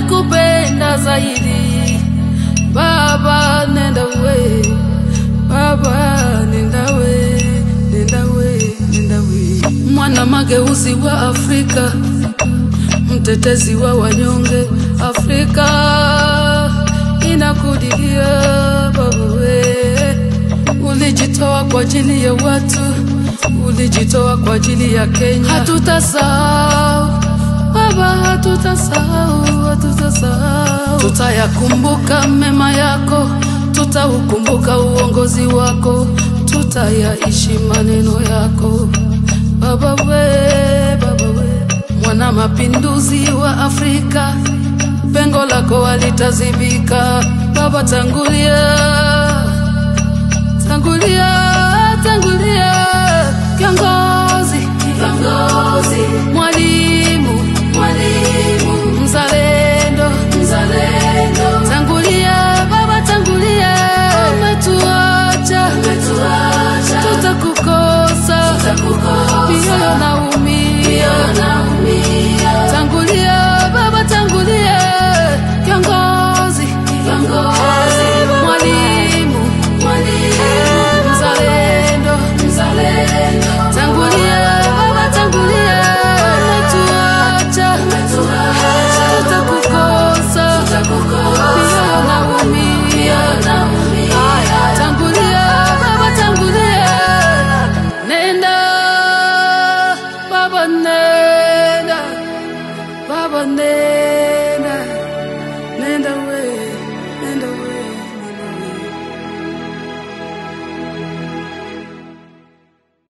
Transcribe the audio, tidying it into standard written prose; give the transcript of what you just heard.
nimekupenda zaidi. Baba nenda we, Baba nenda we, nenda we, nenda we. Mwana mageuzi wa Afrika, mtetezi wa wanyonge. Afrika inakudilia Baba we. Ulijitoa kwa ajili ya watu, ulijitoa kwa ajili ya Kenya. Hatutasahau Baba, hatutasahau, hatutasahau. Tutayakumbuka mema yako, tutaukumbuka uongozi wako, tutayaishi maneno yako Baba we, Baba we. Mwana mapinduzi wa Afrika, pengo lako halitazibika. Baba tangulia, tangulia, tangulia. Kiongozi, kiongozi. Mwalimu, mwalimu. Mzalendo, mzalendo. Tangulia Baba, tangulia. Umetuacha, umetuacha. Tutakukosa, tutakukosa. Mioyo naumia, naumia. Tangulia Baba, tangulia. Kiongozi, kiongozi. Mwalimu, mwalimu. Mzalendo, mzalendo. Tangulia Baba, tangulia. Umetuacha, umetuacha. Tutakukosa, tutakukosa. Mioyo naumia, naumia. Tangulia Baba, tangulia. Nenda Baba, nenda Baba, nenda, nenda we, nenda we.